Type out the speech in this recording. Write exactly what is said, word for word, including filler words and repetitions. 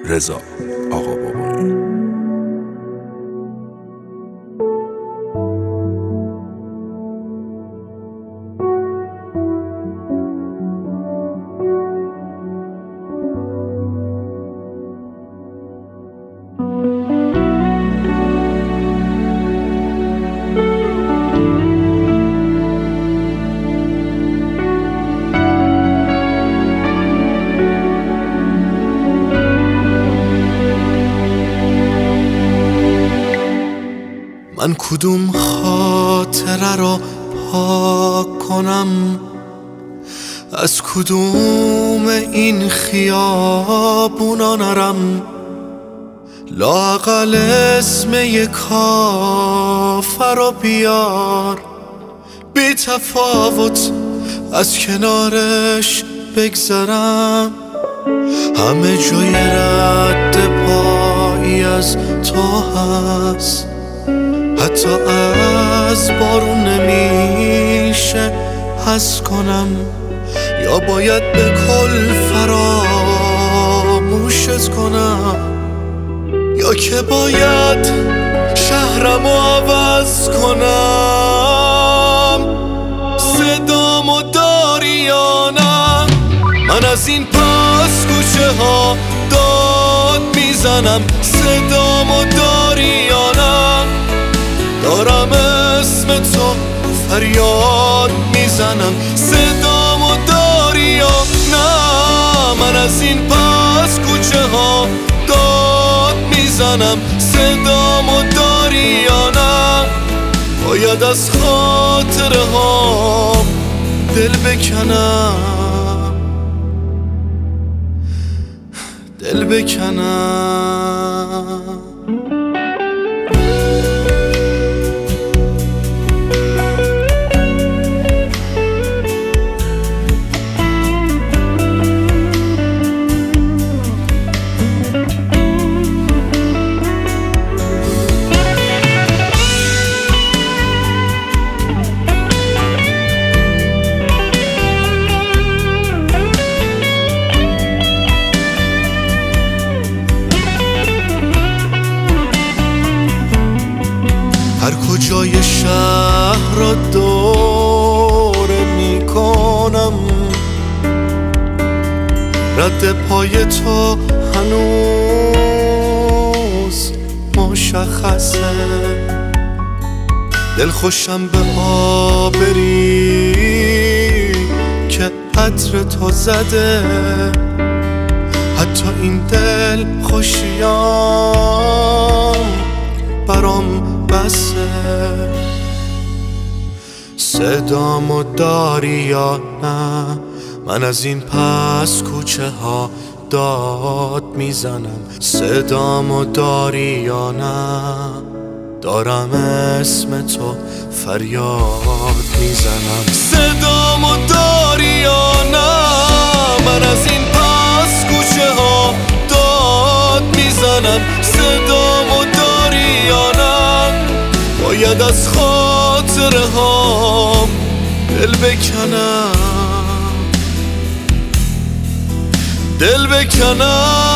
رضا آقابابایی. من کدوم خاطره را پاک کنم، از کدوم این خیابونا نرم، لااقل اسم یک کافر رو بیار، بی تفاوت از کنارش بگذرم، همه جای رد پایی از تو هست، حتی از بارون نمیشه حس کنم، یا باید به کل فراموشت کنم، یا که باید شهرمو عوض کنم. صدامو داری یا نه؟ من از این پس کوچه ها داد میزنم. صدامو داری یا نه؟ دارم اسم تو فریاد میزنم. صدامو داری یا نه؟ من از این پس کوچه ها داد میزنم. صدامو داری یا نه؟ باید از خاطره ها دل بکنم، دل بکنم. هر کجای شهر را دوره میکنم، رد پای تو هنوز مشخصه. دل خوشم به آبری که عطر تو زده، حتی این دل خوشیام برام بسه. صدامو داری یا نه؟ من از این پس کوچه ها داد میزنم. صدامو داری یا نه؟ دارم اسم تو فریاد میزنم. صدامو داری یا نه؟ من از این پس کوچه ها داد میزنم. صدامو داری یا نه؟ باید از خاطره ها دل بکنم، دل بکنم.